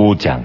5장.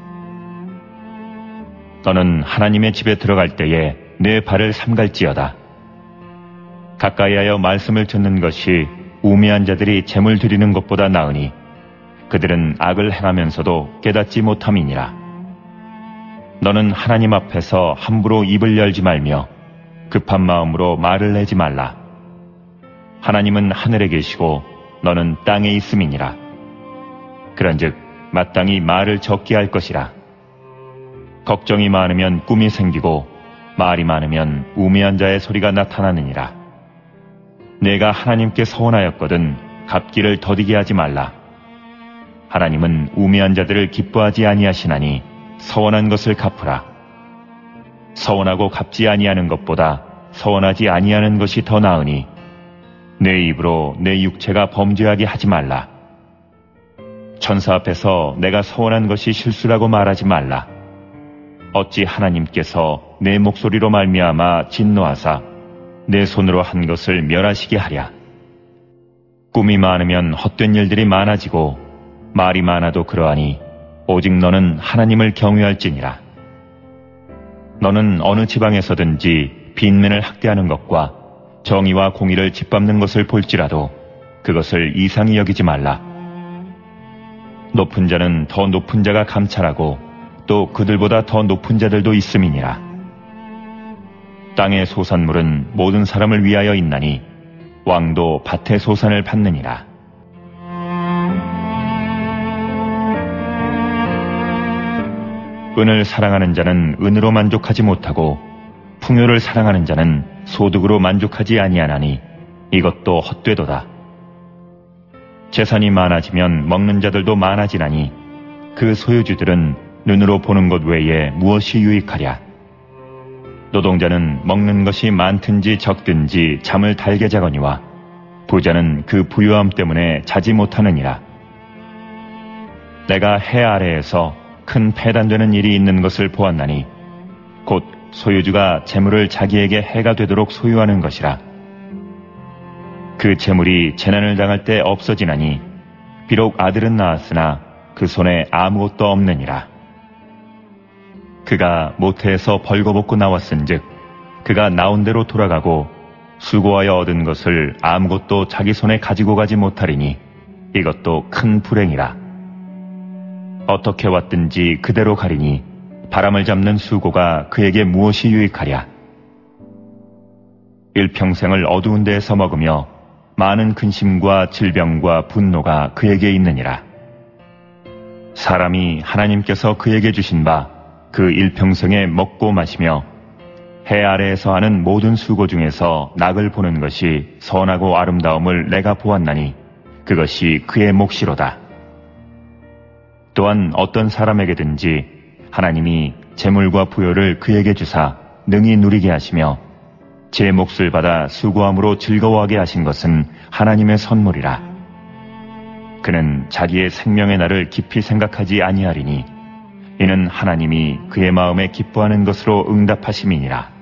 너는 하나님의 집에 들어갈 때에 내 발을 삼갈지어다. 가까이하여 말씀을 듣는 것이 우매한 자들이 재물 드리는 것보다 나으니 그들은 악을 행하면서도 깨닫지 못함이니라. 너는 하나님 앞에서 함부로 입을 열지 말며 급한 마음으로 말을 내지 말라. 하나님은 하늘에 계시고 너는 땅에 있음이니라. 그런즉 마땅히 말을 적게 할 것이라. 걱정이 많으면 꿈이 생기고 말이 많으면 우매한 자의 소리가 나타나느니라. 내가 하나님께 서원하였거든 갚기를 더디게 하지 말라. 하나님은 우매한 자들을 기뻐하지 아니하시나니 서원한 것을 갚으라. 서원하고 갚지 아니하는 것보다 서원하지 아니하는 것이 더 나으니 내 입으로 내 육체가 범죄하게 하지 말라. 천사 앞에서 내가 서원한 것이 실수라고 말하지 말라. 어찌 하나님께서 내 목소리로 말미암아 진노하사 내 손으로 한 것을 멸하시게 하랴. 꿈이 많으면 헛된 일들이 많아지고 말이 많아도 그러하니 오직 너는 하나님을 경외할지니라. 너는 어느 지방에서든지 빈민을 학대하는 것과 정의와 공의를 짓밟는 것을 볼지라도 그것을 이상히 여기지 말라. 높은 자는 더 높은 자가 감찰하고 또 그들보다 더 높은 자들도 있음이니라. 땅의 소산물은 모든 사람을 위하여 있나니 왕도 밭의 소산을 받느니라. 은을 사랑하는 자는 은으로 만족하지 못하고 풍요를 사랑하는 자는 소득으로 만족하지 아니하나니 이것도 헛되도다. 재산이 많아지면 먹는 자들도 많아지나니 그 소유주들은 눈으로 보는 것 외에 무엇이 유익하랴. 노동자는 먹는 것이 많든지 적든지 잠을 달게 자거니와 부자는 그 부유함 때문에 자지 못하느니라. 내가 해 아래에서 큰 패단되는 일이 있는 것을 보았나니 곧 소유주가 재물을 자기에게 해가 되도록 소유하는 것이라. 그 재물이 재난을 당할 때 없어지나니 비록 아들은 낳았으나 그 손에 아무것도 없느니라. 그가 모태에서 벌거벗고 나왔은즉 그가 나온 대로 돌아가고 수고하여 얻은 것을 아무것도 자기 손에 가지고 가지 못하리니 이것도 큰 불행이라. 어떻게 왔든지 그대로 가리니 바람을 잡는 수고가 그에게 무엇이 유익하랴. 일평생을 어두운 데에서 먹으며 많은 근심과 질병과 분노가 그에게 있느니라. 사람이 하나님께서 그에게 주신 바 그 일평생에 먹고 마시며 해 아래에서 하는 모든 수고 중에서 낙을 보는 것이 선하고 아름다움을 내가 보았나니 그것이 그의 몫이로다. 또한 어떤 사람에게든지 하나님이 재물과 부요를 그에게 주사 능히 누리게 하시며 제 몫을 받아 수고함으로 즐거워하게 하신 것은 하나님의 선물이라. 그는 자기의 생명의 날을 깊이 생각하지 아니하리니 이는 하나님이 그의 마음에 기뻐하는 것으로 응답하심이니라.